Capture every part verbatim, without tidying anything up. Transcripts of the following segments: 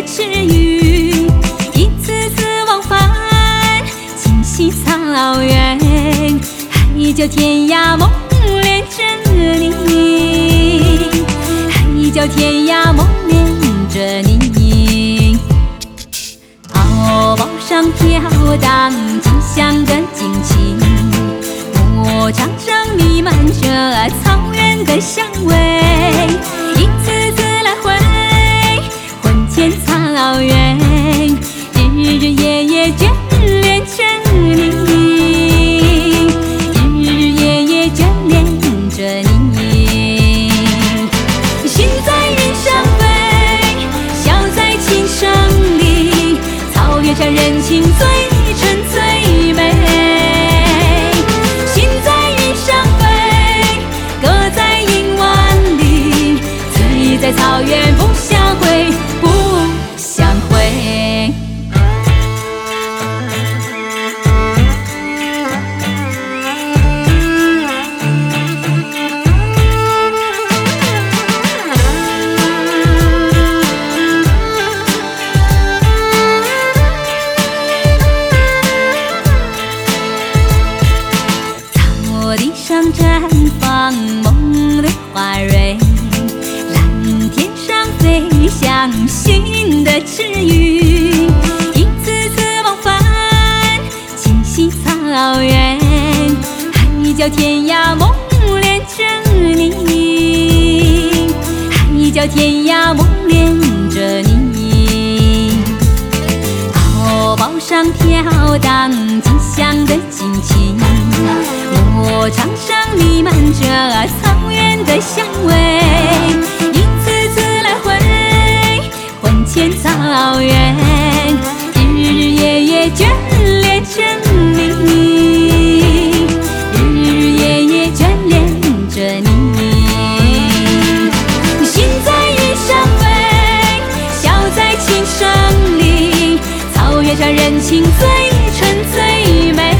池鱼，一次次往返，清溪草原，海角天涯梦恋着你，海角天涯梦恋着你。敖包上飘荡清香的旌旗，牧场上弥漫着草原的香味，一次次来回魂牵草原，日日夜夜眷恋着你，日日夜夜眷恋着你。心在云上飞，笑在琴声里，草原上人情最纯最美。心在云上飞，歌在银湾里，醉在草原不相会，不相会。草地上绽放梦的花蕊，蓝天上飞翔新的池鱼，一次次往返清溪草原，海角天涯梦恋着你，海角天涯梦恋着你。敖包上飘荡清香的旌旗，牧场上弥漫着草原的香味，一次次来回魂牵草原，日日夜夜眷恋着你，日日夜夜眷恋着你。心在云上飞，笑在琴声里，草原上人情最纯最美。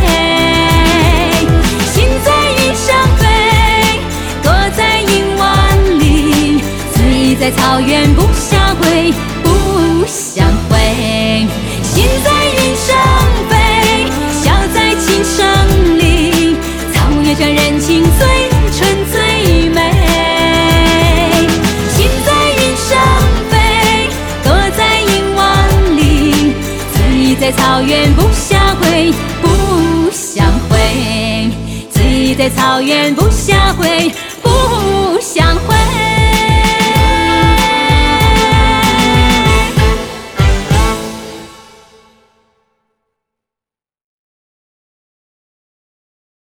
心在云上飞，歌在银湾里，醉在草原不相会，不相会。心在云上飞，笑在琴声里，草原上人情最纯最美。心在云上飞，歌在银湾里，醉在草原不相会，不相会。醉在草原不相会，不相会。